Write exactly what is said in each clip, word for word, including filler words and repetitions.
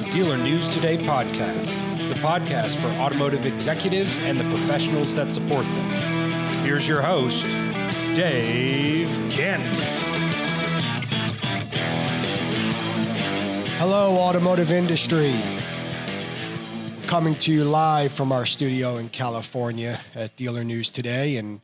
the Dealer News Today podcast, the podcast for automotive executives and the professionals that support them. Here's your host, Dave Canty. Hello, automotive industry. Coming to you live from our studio in California at Dealer News Today, and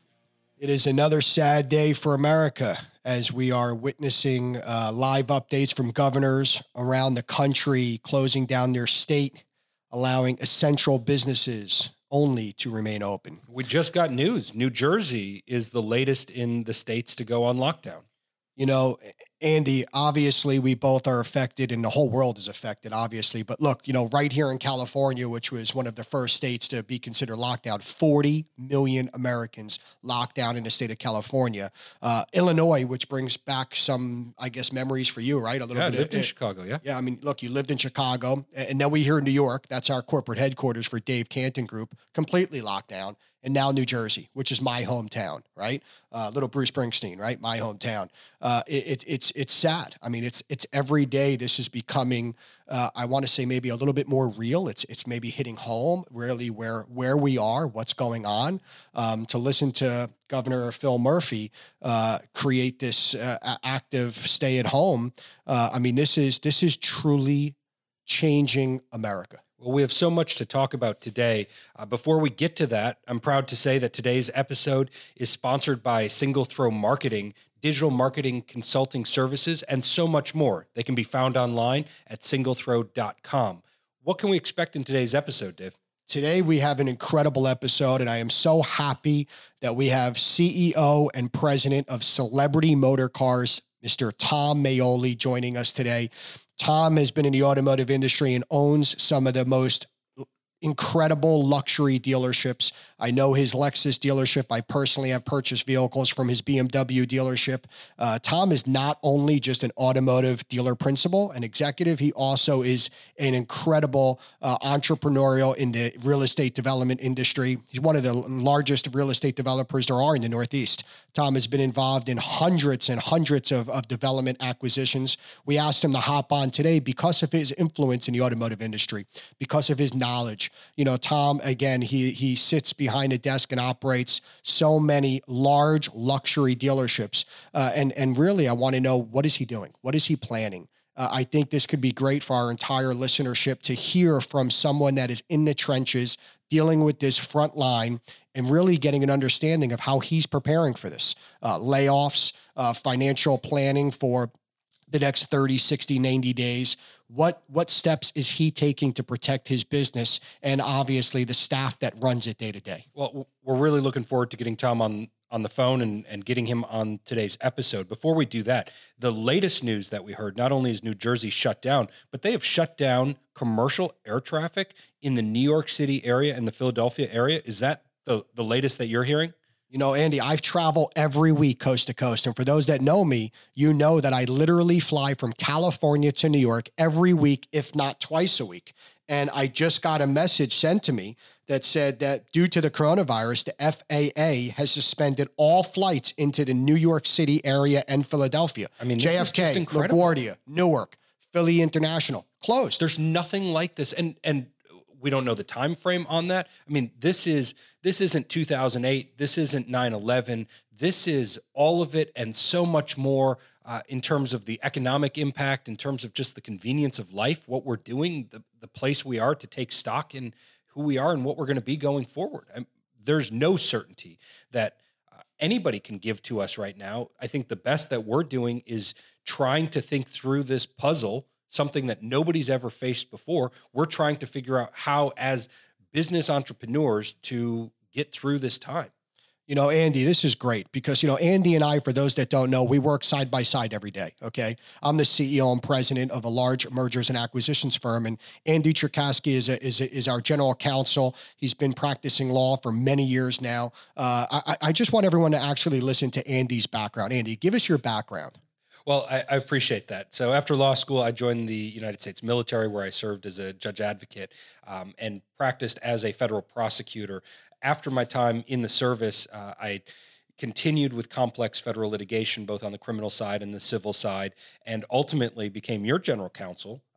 it is another sad day for America as we are witnessing uh, live updates from governors around the country closing down their state, allowing essential businesses only to remain open. We just got news. New Jersey is the latest in the states to go on lockdown. You know, Andy, obviously we both are affected and the whole world is affected, obviously. But look, you know, right here in California, which was one of the first states to be considered lockdown, forty million Americans locked down in the state of California. Uh, Illinois, which brings back some, I guess, memories for you, right? A little yeah, bit. I lived of, in Chicago, yeah. Yeah, I mean, look, you lived in Chicago, and then we here in New York, that's our corporate headquarters for Dave Canton Group, completely locked down. And now New Jersey, which is my hometown, right? Uh, little Bruce Springsteen, right? My hometown. Uh, it, it, it's it's sad. I mean, it's it's every day. This is becoming, uh, I want to say, maybe a little bit more real. It's it's maybe hitting home, really, where where we are, what's going on. Um, to listen to Governor Phil Murphy uh, create this uh, active stay at home. Uh, I mean, this is this is truly changing America. Well, we have so much to talk about today. Uh, before we get to that, I'm proud to say that today's episode is sponsored by Single Throw Marketing, digital marketing consulting services, and so much more. They can be found online at single throw dot com. What can we expect in today's episode, Dave? Today, we have an incredible episode, and I am so happy that we have C E O and president of Celebrity Motor Cars, Mister Tom Maioli, joining us today. Tom has been in the automotive industry and owns some of the most incredible luxury dealerships. I know his Lexus dealership. I personally have purchased vehicles from his B M W dealership. Uh, Tom is not only just an automotive dealer principal and executive, he also is an incredible uh, entrepreneurial in the real estate development industry. He's one of the largest real estate developers there are in the Northeast. Tom has been involved in hundreds and hundreds of, of development acquisitions. We asked him to hop on today because of his influence in the automotive industry, because of his knowledge. You know, Tom, again, he he sits behind a desk and operates so many large luxury dealerships. Uh, and, and really, I want to know, what is he doing? What is he planning? Uh, I think this could be great for our entire listenership to hear from someone that is in the trenches, dealing with this front line, and really getting an understanding of how he's preparing for this. Uh, layoffs, uh, financial planning for the next thirty, sixty, ninety days. What what steps is he taking to protect his business and obviously the staff that runs it day to day? Well, we're really looking forward to getting Tom on, on the phone and, and getting him on today's episode. Before we do that, the latest news that we heard, not only is New Jersey shut down, but they have shut down commercial air traffic in the New York City area and the Philadelphia area. Is that the, the latest that you're hearing? You know, Andy, I travel every week coast to coast. And for those that know me, you know that I literally fly from California to New York every week, if not twice a week. And I just got a message sent to me that said that due to the coronavirus, the F A A has suspended all flights into the New York City area and Philadelphia. I mean, this J F is just K, incredible. LaGuardia, Newark, Philly International, closed. There's nothing like this. And, and, we don't know the time frame on that. I mean, this is this isn't two thousand eight. This isn't nine eleven. This is all of it and so much more uh, in terms of the economic impact, in terms of just the convenience of life, what we're doing, the, the place we are to take stock in who we are and what we're going to be going forward. I, there's no certainty that uh, anybody can give to us right now. I think the best that we're doing is trying to think through this puzzle, something that nobody's ever faced before. We're trying to figure out how, as business entrepreneurs, to get through this time. You know, Andy, this is great because, you know, Andy and I, for those that don't know, we work side by side every day, okay? I'm the C E O and president of a large mergers and acquisitions firm, and Andy Cherkasky is a, is a, is our general counsel. He's been practicing law for many years now. Uh, I, I just want everyone to actually listen to Andy's background. Andy, give us your background. Well, I, I appreciate that. So after law school, I joined the United States military, where I served as a judge advocate um, and practiced as a federal prosecutor. After my time in the service, uh, I continued with complex federal litigation, both on the criminal side and the civil side, and ultimately became your general counsel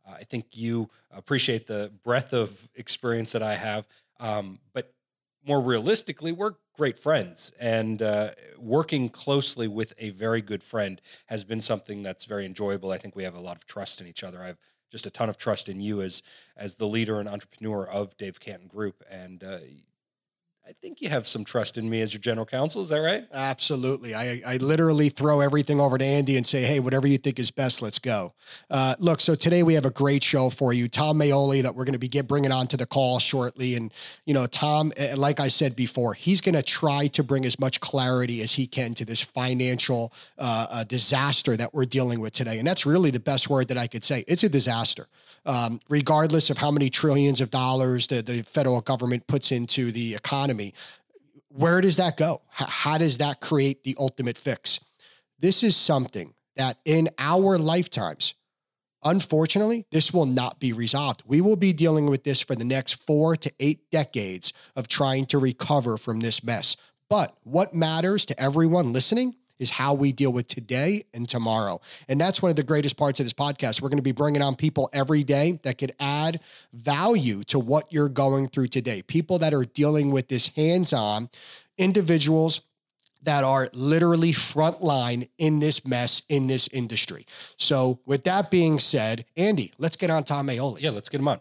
Uh, I think you appreciate the breadth of experience that I have. Um, but more realistically, we're great friends, and uh, working closely with a very good friend has been something that's very enjoyable. I think we have a lot of trust in each other. I have just a ton of trust in you as as the leader and entrepreneur of Dave Canton Group, and uh, I think you have some trust in me as your general counsel. Is that right? Absolutely. I, I literally throw everything over to Andy and say, hey, whatever you think is best, let's go. Uh, look, so today we have a great show for you. Tom Maioli that we're going to be get, bringing on to the call shortly. And, you know, Tom, like I said before, he's going to try to bring as much clarity as he can to this financial uh, uh, disaster that we're dealing with today. And that's really the best word that I could say. It's a disaster. Um, regardless of how many trillions of dollars the, the federal government puts into the economy, where does that go? H- how does that create the ultimate fix? This is something that in our lifetimes, unfortunately, this will not be resolved. We will be dealing with this for the next four to eight decades of trying to recover from this mess. But what matters to everyone listening is how we deal with today and tomorrow. And that's one of the greatest parts of this podcast. We're going to be bringing on people every day that could add value to what you're going through today. People that are dealing with this hands-on, individuals that are literally frontline in this mess, in this industry. So with that being said, Andy, let's get on Tom Maioli. Yeah, let's get him on.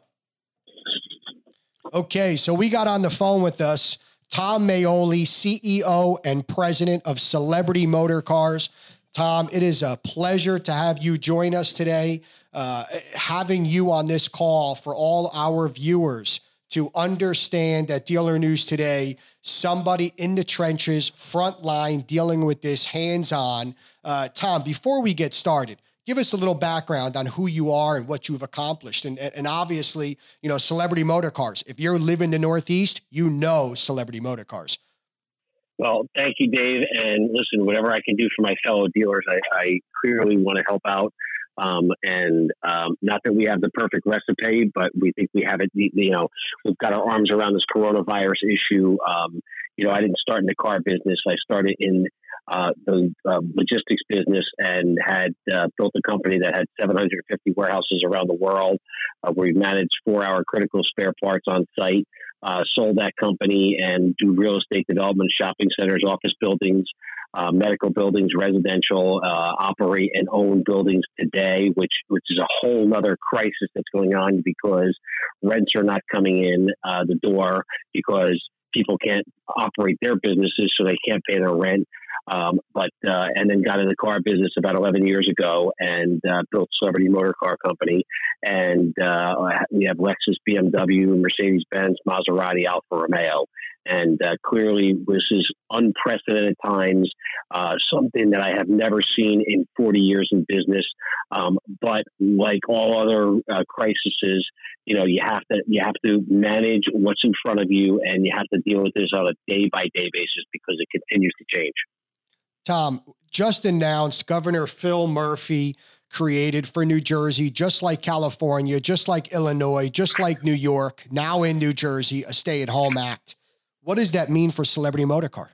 Okay, so we got on the phone with us Tom Maioli, C E O and president of Celebrity Motorcars. Tom, it is a pleasure to have you join us today. Uh, having you on this call for all our viewers to understand that Dealer News Today, somebody in the trenches, front line, dealing with this hands-on. Uh, Tom, before we get started, give us a little background on who you are and what you've accomplished. And, and obviously, you know, Celebrity Motorcars. If you live in the Northeast, you know Celebrity Motorcars. Well, thank you, Dave. And listen, whatever I can do for my fellow dealers, I, I clearly want to help out. Um, and um, not that we have the perfect recipe, but we think we have it. You know, we've got our arms around this coronavirus issue. Um, you know, I didn't start in the car business. I started in uh, the uh, logistics business and had uh, built a company that had seven hundred fifty warehouses around the world. Uh, where we managed four-hour critical spare parts on site. Uh, sold that company and do real estate development, shopping centers, office buildings, uh, medical buildings, residential, uh, operate and own buildings today, which which is a whole other crisis that's going on because rents are not coming in uh, the door because people can't operate their businesses, so they can't pay their rent. Um, but uh, and then got in the car business about eleven years ago and uh, built Celebrity Motor Car Company. And uh, we have Lexus, B M W, Mercedes Benz, Maserati, Alfa Romeo. And uh, clearly, this is unprecedented times, uh, something that I have never seen in forty years in business. Um, but like all other uh, crises, you know, you have to you have to manage what's in front of you, and you have to deal with this on a day by day basis because it continues to change. Tom, just announced Governor Phil Murphy created for New Jersey, just like California, just like Illinois, just like New York, now in New Jersey, a stay-at-home act. What does that mean for Celebrity Motorcar?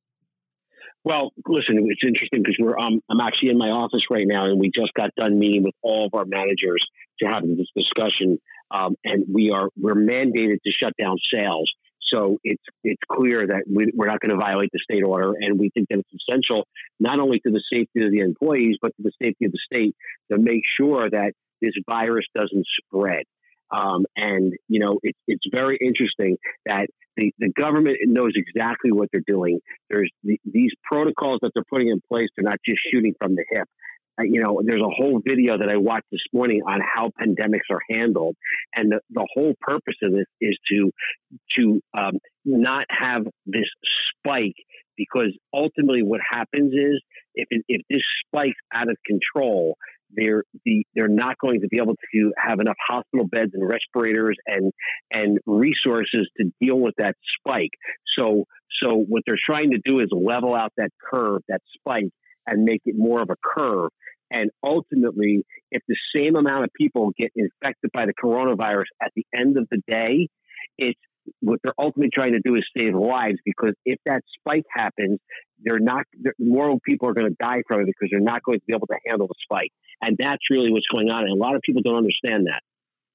Well, listen, it's interesting because we're um, I'm actually in my office right now, and we just got done meeting with all of our managers to have this discussion, um, and we are we're mandated to shut down sales. So it's it's clear that we, we're not going to violate the state order, and we think that it's essential not only to the safety of the employees, but to the safety of the state to make sure that this virus doesn't spread. Um, and, you know, it, it's very interesting that the, the government knows exactly what they're doing. There's the, these protocols that they're putting in place. They're not just shooting from the hip. Uh, you know, there's a whole video that I watched this morning on how pandemics are handled. And the, the whole purpose of this is to, to um, not have this spike, because ultimately what happens is if, it, if this spikes out of control, they're the they're not going to be able to have enough hospital beds and respirators and and resources to deal with that spike. So so what they're trying to do is level out that curve, that spike, and make it more of a curve. And ultimately, if the same amount of people get infected by the coronavirus at the end of the day, it's what they're ultimately trying to do is save lives, because if that spike happens, they're not they're, more people are going to die from it because they're not going to be able to handle the spike. And that's really what's going on. And a lot of people don't understand that.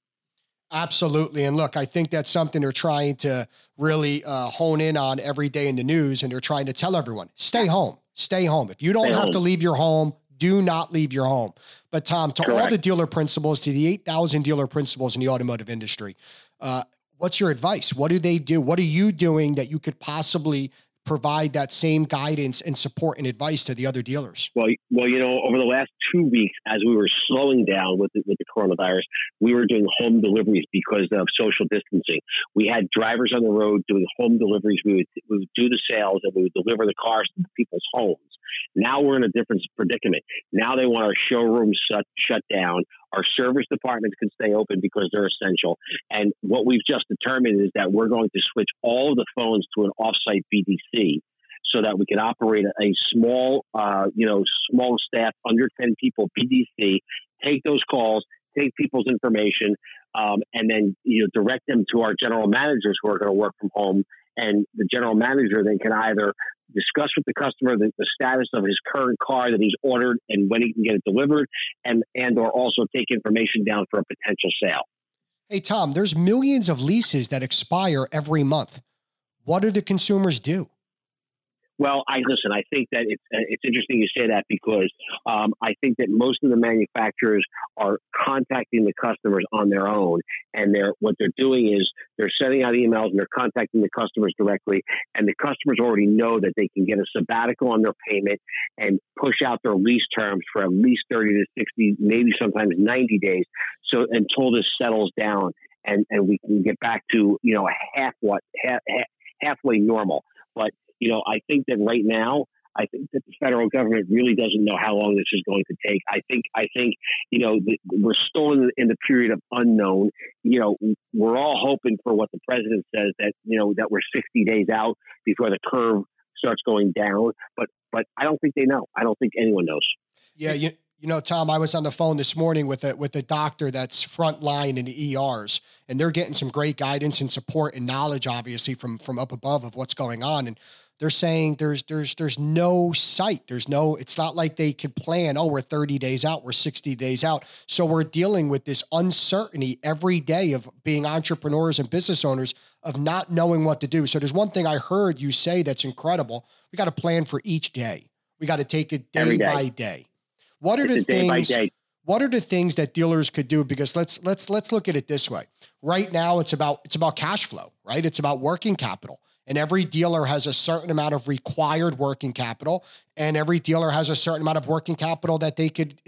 Absolutely. And look, I think that's something they're trying to really uh, hone in on every day in the news. And they're trying to tell everyone, stay home, stay home. If you don't Stay have home. to leave your home, do not leave your home. But Tom, to all Correct. the dealer principals, to the eight thousand dealer principals in the automotive industry, uh, what's your advice? What do they do? What are you doing that you could possibly provide that same guidance and support and advice to the other dealers? Well, well, you know, over the last two weeks, as we were slowing down with the, with the coronavirus, we were doing home deliveries because of social distancing. We had drivers on the road doing home deliveries. We would, we would do the sales and we would deliver the cars to people's homes. Now we're in a different predicament. Now they want our showrooms shut, shut down. Our service departments can stay open because they're essential. And what we've just determined is that we're going to switch all of the phones to an offsite B D C so that we can operate a, a small, uh, you know, small staff, under ten people B D C, take those calls, take people's information, um, and then, you know, direct them to our general managers who are going to work from home. And the general manager then can either discuss with the customer the, the status of his current car that he's ordered and when he can get it delivered, and and or also take information down for a potential sale. Hey, Tom, there's millions of leases that expire every month. What do the consumers do? Well, I listen. I think that it's it's interesting you say that because um, I think that most of the manufacturers are contacting the customers on their own, and they're what they're doing is they're sending out emails and they're contacting the customers directly, and the customers already know that they can get a sabbatical on their payment and push out their lease terms for at least thirty to sixty, maybe sometimes ninety days, so until this settles down and and we can get back to you know half what half, halfway normal, but. You know, I think that right now, I think that the federal government really doesn't know how long this is going to take. I think, I think, you know, the, we're still in the, in the period of unknown. You know, we're all hoping for what the president says that, you know, that we're sixty days out before the curve starts going down. But, but I don't think they know. I don't think anyone knows. Yeah. You, you know, Tom, I was on the phone this morning with a, with a doctor that's frontline in the E Rs, and they're getting some great guidance and support and knowledge, obviously from, from up above of what's going on. And they're saying there's there's there's no sight. There's no, it's not like they could plan, oh, we're thirty days out, we're sixty days out. So we're dealing with this uncertainty every day of being entrepreneurs and business owners of not knowing what to do. So there's one thing I heard you say that's incredible. We got to plan for each day. We got to take it day, day. by day. What are It's the a day by things day. What are the things that dealers could do? Because let's let's let's look at it this way. Right now it's about it's about cash flow, right? It's about working capital. And every dealer has a certain amount of required working capital, and every dealer has a certain amount of working capital that they could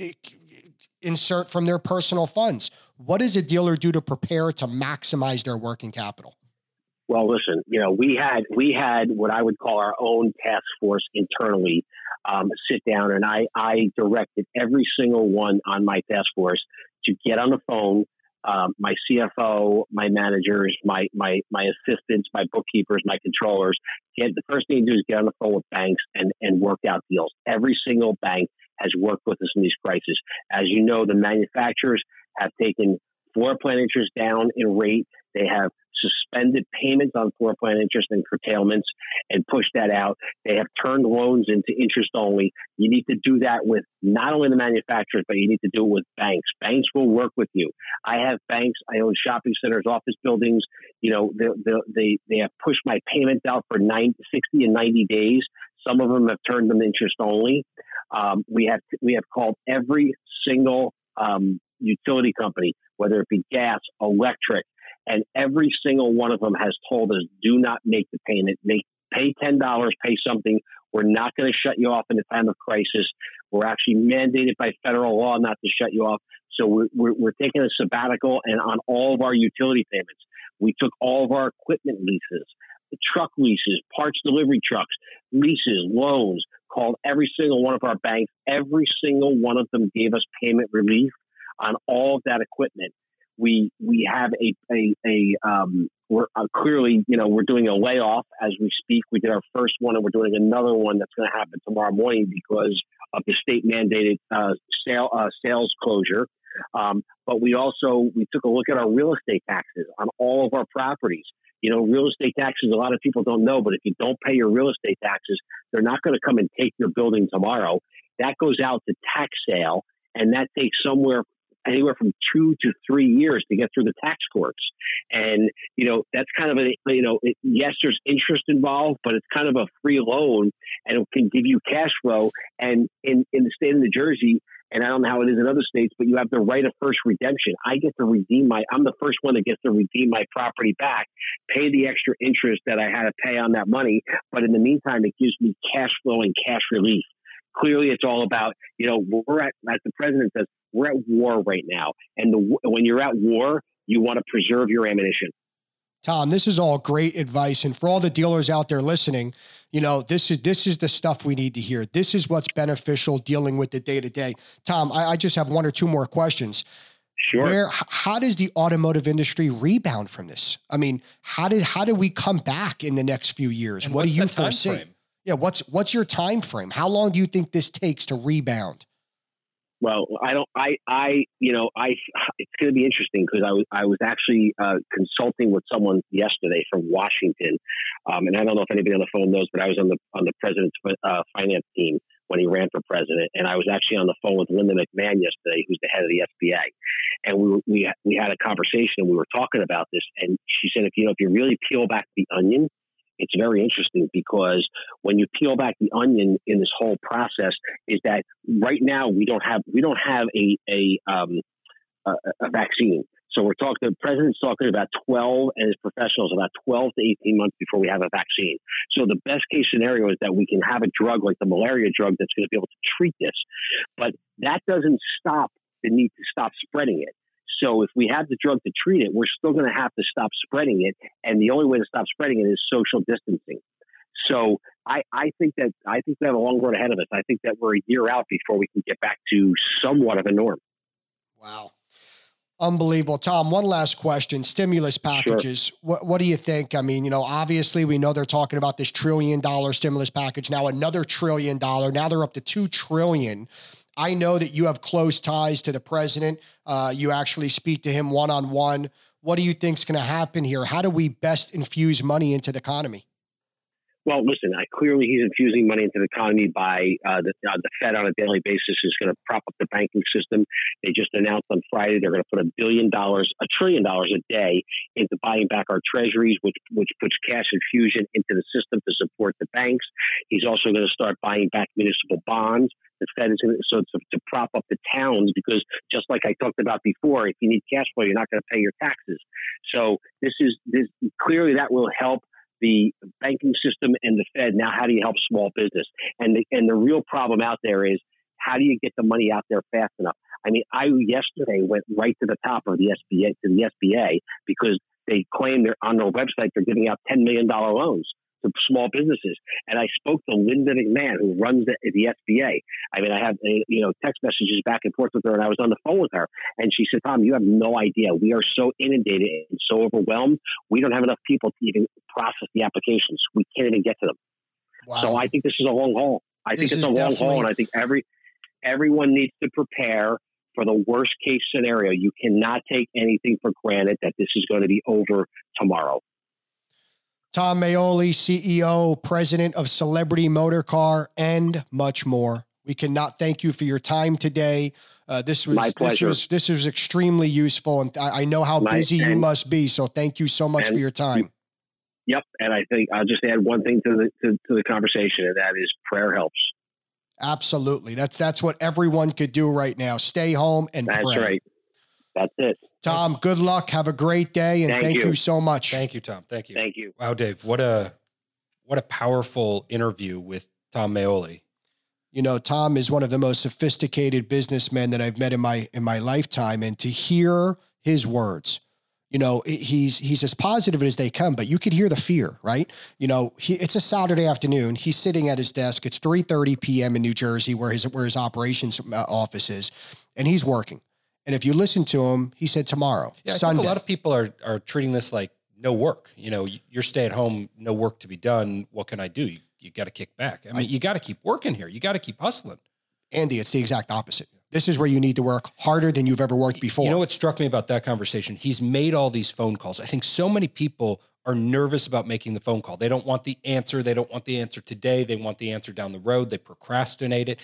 insert from their personal funds. What does a dealer do to prepare to maximize their working capital? Well, listen, you know, we had we had what I would call our own task force internally um, sit down, and I, I directed every single one on my task force to get on the phone. Um, my C F O, my managers, my my my assistants, my bookkeepers, my controllers. Get the first thing you do is get on the phone with banks and and work out deals. Every single bank has worked with us in these crises. As you know, the manufacturers have taken floor plan interest down in rate. They have suspended payments on floor plan interest and curtailments and pushed that out. They have turned loans into interest only. You need to do that with not only the manufacturers, but you need to do it with banks. Banks will work with you. I have banks. I own shopping centers, office buildings. You know, they, they, they have pushed my payments out for ninety, sixty and ninety days. Some of them have turned them interest only. Um, we have, we have called every single um, utility company, whether it be gas, electric, and every single one of them has told us, do not make the payment. Make, pay ten dollars, pay something. We're not going to shut you off in a time of crisis. We're actually mandated by federal law not to shut you off. So we're, we're, we're taking a sabbatical, and on all of our utility payments. We took all of our equipment leases, the truck leases, parts delivery trucks, leases, loans, called every single one of our banks. Every single one of them gave us payment relief on all of that equipment. We we have a a, a um, we're uh, clearly, you know, we're doing a layoff as we speak. We did our first one, and we're doing another one that's going to happen tomorrow morning because of the state mandated uh, sale uh, sales closure. Um, but we also we took a look at our real estate taxes on all of our properties. You know, real estate taxes, a lot of people don't know, but if you don't pay your real estate taxes, they're not going to come and take your building tomorrow. That goes out to tax sale. and that takes somewhere anywhere from two to three years to get through the tax courts. And, you know, that's kind of a, you know, it, yes, there's interest involved, but it's kind of a free loan and it can give you cash flow. And in, in the state of New Jersey, and I don't know how it is in other states, but you have the right of first redemption. I get to redeem my, I'm the first one that gets to redeem my property back, pay the extra interest that I had to pay on that money. But in the meantime, it gives me cash flow and cash relief. Clearly, it's all about, you know, we're at, as the president says, we're at war right now. And the, when you're at war, you want to preserve your ammunition. Tom, this is all great advice. And for all the dealers out there listening, you know, this is, this is the stuff we need to hear. This is what's beneficial dealing with the day to day. Tom, I, I just have one or two more questions. Sure. Where, how does the automotive industry rebound from this? I mean, how did, how do we come back in the next few years? And what do you the time foresee? frame? Yeah. What's, what's your time frame? How long do you think this takes to rebound? Well, I don't, I, I, you know, I, it's going to be interesting because I was, I was actually uh, consulting with someone yesterday from Washington. Um, and I don't know if anybody on the phone knows, but I was on the, on the president's uh, finance team when he ran for president. And I was actually on the phone with Linda McMahon yesterday, who's the head of the S B A. And we, were, we, we had a conversation and we were talking about this. And she said, if you know, if you really peel back the onion, it's very interesting because when you peel back the onion in this whole process, is that right now we don't have we don't have a a um, a, a vaccine. So we're talking. The president's talking about twelve, and his professionals about twelve to eighteen months before we have a vaccine. So the best case scenario is that we can have a drug like the malaria drug that's going to be able to treat this, but that doesn't stop the need to stop spreading it. So if we have the drug to treat it, we're still going to have to stop spreading it. And the only way to stop spreading it is social distancing. So I, I think that I think we have a long road ahead of us. I think that we're a year out before we can get back to somewhat of a norm. Wow. Unbelievable. Tom, one last question. Stimulus packages. Sure. What, what do you think? I mean, you know, obviously we know they're talking about this trillion dollar stimulus package. Now another trillion dollar. Now they're up to two trillion. I know that you have close ties to the president. Uh, you actually speak to him one-on-one. What do you think is going to happen here? How do we best infuse money into the economy? Well, listen, I, clearly he's infusing money into the economy by uh, the, uh, the Fed on a daily basis is going to prop up the banking system. They just announced on Friday they're going to put a billion dollars, a trillion dollars a day into buying back our treasuries, which which puts cash infusion into the system to support the banks. He's also going to start buying back municipal bonds. The Fed is going to, so to, to prop up the towns, because just like I talked about before, if you need cash flow, you're not going to pay your taxes. So this is this clearly that will help the banking system and the Fed. Now, how do you help small business? And the, and the real problem out there is, how do you get the money out there fast enough? I mean, I yesterday went right to the top of the S B A to the S B A because they claim they're on their website they're giving out ten million dollars loans to small businesses. And I spoke to Linda McMahon, who runs the, the S B A. I mean, I have uh, you know text messages back and forth with her, and I was on the phone with her, and she said, "Tom, you have no idea. We are so inundated and so overwhelmed. We don't have enough people to even process the applications. We can't even get to them." Wow. So I think this is a long haul. I this think it's a long haul, and I think every everyone needs to prepare for the worst case scenario. You cannot take anything for granted that this is going to be over tomorrow. Tom Maioli, C E O, president of Celebrity Motorcar, and much more. We cannot thank you for your time today. Uh, this was My pleasure. this was this was extremely useful, and I, I know how My, busy and, you must be. So thank you so much and, for your time. Yep, and I think I'll just add one thing to the to, to the conversation, and that is prayer helps. Absolutely, that's that's what everyone could do right now. Stay home and That's pray. right. That's it. Tom, good luck. Have a great day, and Thank thank, you. you so much. Thank you, Tom. Thank you. Thank you. Wow, Dave, what a what a powerful interview with Tom Maioli. You know, Tom is one of the most sophisticated businessmen that I've met in my in my lifetime, and to hear his words, you know, he's he's as positive as they come, but you could hear the fear, right? You know, he, it's a Saturday afternoon. He's sitting at his desk. It's three thirty p.m. in New Jersey, where his where his operations office is, and he's working. And if you listen to him, he said tomorrow, Yeah, I Sunday. think a lot of people are are treating this like no work. You know, you're stay at home, no work to be done. What can I do? You, you got to kick back. I mean, I, you got to keep working here. You got to keep hustling. Andy, it's the exact opposite. This is where you need to work harder than you've ever worked before. You know what struck me about that conversation? He's made all these phone calls. I think so many people are nervous about making the phone call. They don't want the answer. They don't want the answer today. They want the answer down the road. They procrastinate it.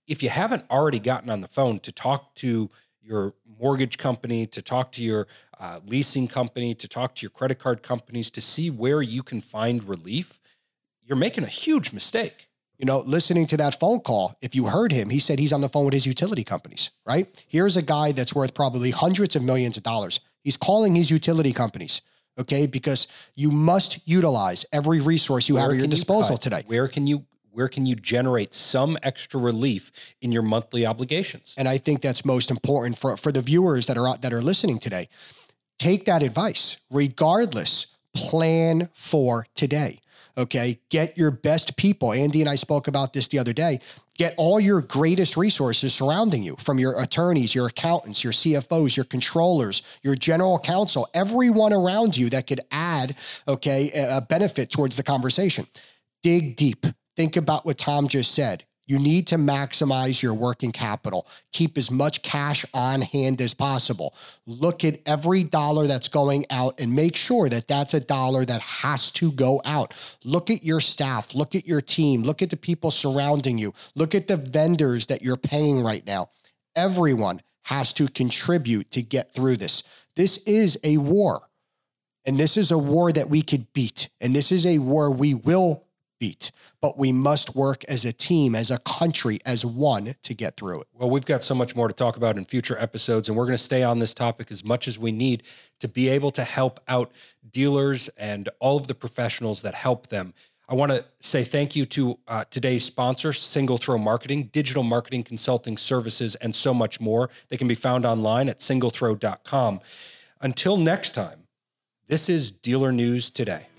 if you haven't already gotten on the phone to talk to your mortgage company, to talk to your uh, leasing company, to talk to your credit card companies, to see where you can find relief, you're making a huge mistake. You know, listening to that phone call, if you heard him, he said he's on the phone with his utility companies, right? Here's a guy that's worth probably hundreds of millions of dollars. He's calling his utility companies, okay? Because you must utilize every resource you Where have at your can you disposal cut? today. Where can you where can you generate some extra relief in your monthly obligations? And I think that's most important for, for the viewers that are out, that are listening today. Take that advice. Regardless, plan for today. Okay. Get your best people. Andy and I spoke about this the other day. Get all your greatest resources surrounding you, from your attorneys, your accountants, your C F Os, your controllers, your general counsel, everyone around you that could add, okay, a benefit towards the conversation. Dig deep. Think about what Tom just said. You need to maximize your working capital. Keep as much cash on hand as possible. Look at every dollar that's going out and make sure that that's a dollar that has to go out. Look at your staff. Look at your team. Look at the people surrounding you. Look at the vendors that you're paying right now. Everyone has to contribute to get through this. This is a war, and this is a war that we could beat, and this is a war we will beat, but we must work as a team, as a country, as one to get through it. Well, we've got so much more to talk about in future episodes, and we're going to stay on this topic as much as we need to be able to help out dealers and all of the professionals that help them. I want to say thank you to uh, today's sponsor, Single Throw Marketing, digital marketing consulting services, and so much more. They can be found online at single throw dot com. Until next time, this is Dealer News Today.